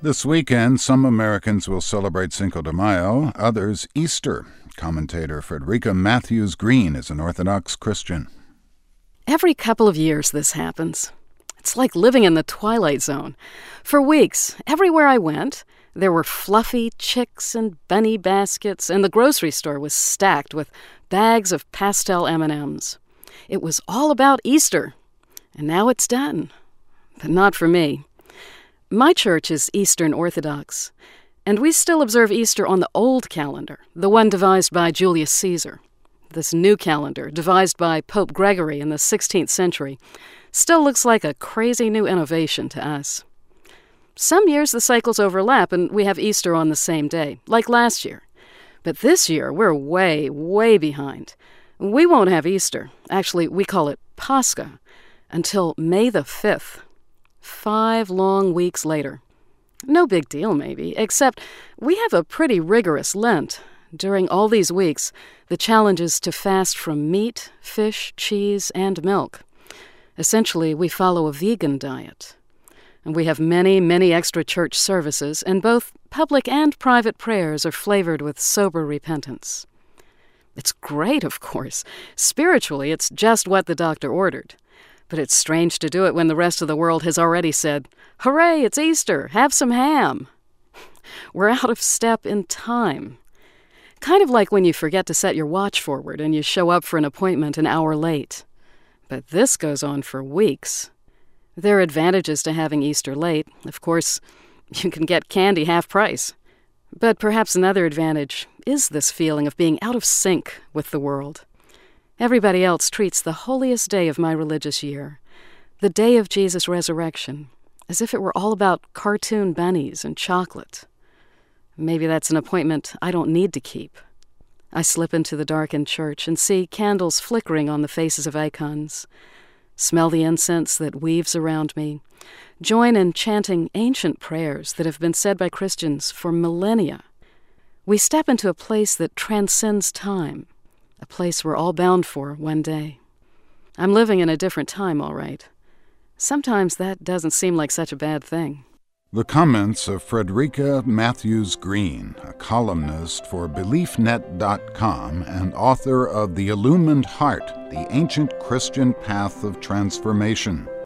This weekend, some Americans will celebrate Cinco de Mayo, others Easter. Commentator Frederica Matthews Green is an Orthodox Christian. Every couple of years this happens. It's like living in the Twilight Zone. For weeks, everywhere I went, there were fluffy chicks and bunny baskets, and the grocery store was stacked with bags of pastel M&Ms. It was all about Easter, and now it's done. But not for me. My church is Eastern Orthodox, and we still observe Easter on the old calendar, the one devised by Julius Caesar. This new calendar, devised by Pope Gregory in the 16th century, still looks like a crazy new innovation to us. Some years the cycles overlap and we have Easter on the same day, like last year. But this year we're way, way behind. We won't have Easter, actually we call it Pascha, until May the 5th. 5 long weeks later. No big deal, maybe, except we have a pretty rigorous Lent. During all these weeks, the challenge is to fast from meat, fish, cheese, and milk. Essentially, we follow a vegan diet. And we have many, many extra church services, and both public and private prayers are flavored with sober repentance. It's great, of course. Spiritually, it's just what the doctor ordered. But it's strange to do it when the rest of the world has already said, "Hooray, it's Easter, have some ham." We're out of step in time. Kind of like when you forget to set your watch forward and you show up for an appointment an hour late. But this goes on for weeks. There are advantages to having Easter late. Of course, you can get candy half price. But perhaps another advantage is this feeling of being out of sync with the world. Everybody else treats the holiest day of my religious year, the day of Jesus' resurrection, as if it were all about cartoon bunnies and chocolate. Maybe that's an appointment I don't need to keep. I slip into the darkened church and see candles flickering on the faces of icons, smell the incense that weaves around me, join in chanting ancient prayers that have been said by Christians for millennia. We step into a place that transcends time, a place we're all bound for one day. I'm living in a different time, all right. Sometimes that doesn't seem like such a bad thing. The comments of Frederica Matthews Green, a columnist for BeliefNet.com and author of The Illumined Heart, The Ancient Christian Path of Transformation.